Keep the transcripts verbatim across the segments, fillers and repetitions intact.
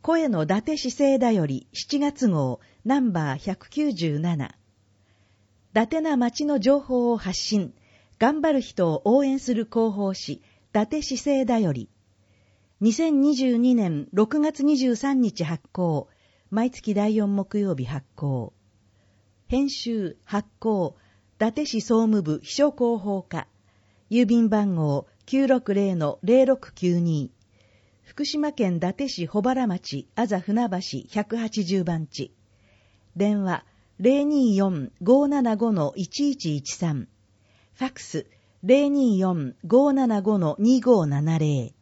声の伊達市政だよりしちがつ号ナンバーひゃくきゅうじゅうなな。伊達な町の情報を発信、頑張る人を応援する広報誌、伊達市政だより。にせんにじゅうにねんろくがつにじゅうさんにち発行。毎月だいよん木曜日発行。編集、発行、伊達市総務部秘書広報課。郵便番号 きゅうろくぜろのぜろろくきゅうに。福島県伊達市保原町あざ船橋ひゃくはちじゅうばんち。電話 ゼロにーよん ごーななご のいちいちいちさん。ファックス ゼロにーよん ごーななご のにごーななぜろ。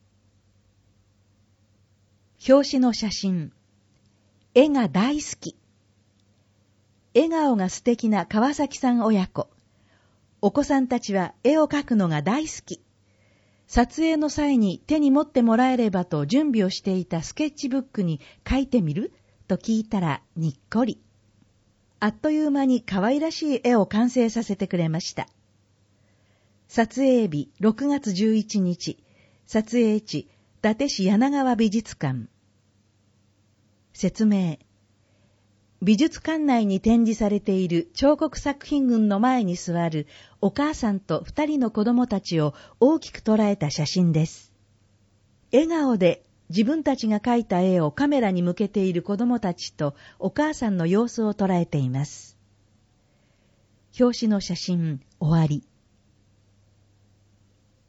表紙の写真。絵が大好き。笑顔が素敵な川崎さん親子。お子さんたちは絵を描くのが大好き。撮影の際に手に持ってもらえればと準備をしていたスケッチブックに描いてみると聞いたらにっこり。あっという間に可愛らしい絵を完成させてくれました。撮影日ろくがつじゅういちにち。撮影地、伊達市柳川美術館。説明。美術館内に展示されている彫刻作品群の前に座るお母さんと二人の子供たちを大きく捉えた写真です。笑顔で自分たちが描いた絵をカメラに向けている子供たちとお母さんの様子を捉えています。表紙の写真終わり。